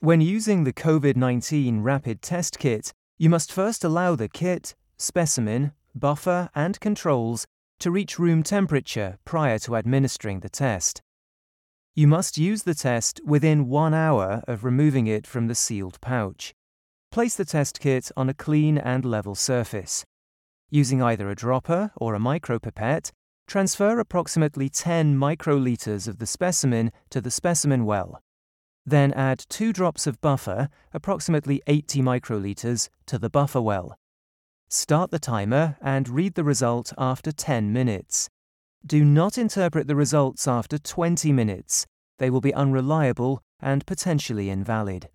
When using the COVID-19 rapid test kit, you must first allow the kit, specimen, buffer, and controls to reach room temperature prior to administering the test. You must use the test within 1 hour of removing it from the sealed pouch. Place the test kit on a clean and level surface. Using either a dropper or a micropipette, transfer approximately 10 microliters of the specimen to the specimen well. Then add 2 drops of buffer, approximately 80 microliters, to the buffer well. Start the timer and read the result after 10 minutes. Do not interpret the results after 20 minutes. They will be unreliable and potentially invalid.